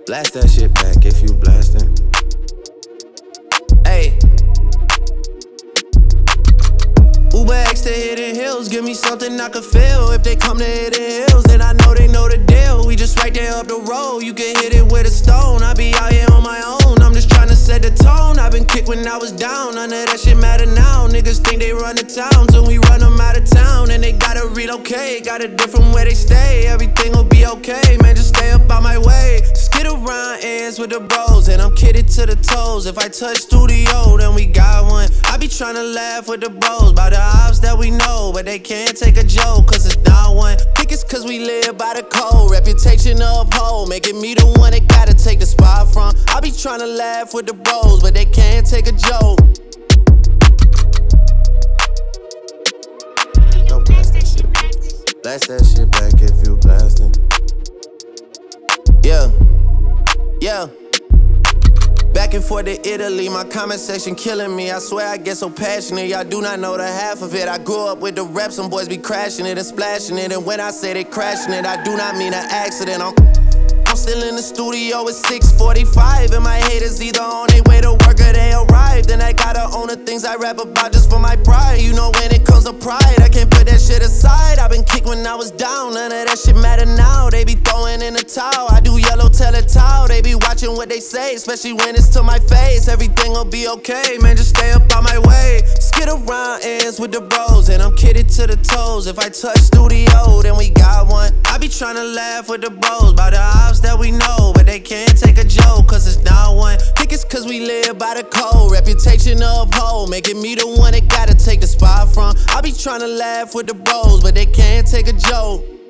Blast that shit back if you blasting. Ayy. Uber X to Hidden Hills, give me something I could feel. If they come to Hidden Hills, then I know they know the deal. We just right there up the road, you can hit it with a stone. I be out here on my own, I'm just tryna set the tone. I been kicked when I was down, none of that shit matter now. Niggas think they run the town till we run them out of town. And they gotta relocate, got a different where they stay. Everything will be okay, man, just stay up out my way. Skid around ends with the bros, and I'm kidded to the toes. If I touch studio, then we got one. I be tryna laugh with the bros about the ops that we know, but they can't take a joke, cause it's not one. Think it's cause we live by the code, reputation to uphold, making me the one that gotta take the spot from. I be tryna laugh with the bros, but they can't take a joke. Yo, blast that shit back. Blast that shit back if you blasting. Yeah, yeah. Back and forth to Italy, my comment section killing me. I swear I get so passionate, y'all do not know the half of it. I grew up with the rap, some boys be crashing it and splashing it. And when I say they crashing it, I do not mean an accident. I'm still in the studio at 6:45, and my haters either on their way to work or they arrived. And I gotta own the things I rap about just for my pride. You know when it comes to pride, I can't put that shit aside. I've been kicked when I was down, none of that shit matter now. They be throwing in the towel, I do yellow tell-a-towel. They be watching what they say, especially when it's to my face. Everything will be okay, man, just stay up out my way. Skid around ends with the bros, and I'm kidded to the toes. If I touch studio, then we got one. I be tryna laugh with the bros about the ops that we know, but they can't take a joke, cause it's not one. Think it's cause we live by the code, reputation to uphold, making me the one that gotta take the spot from. I be tryna laugh with the bros, but they can't take a joke.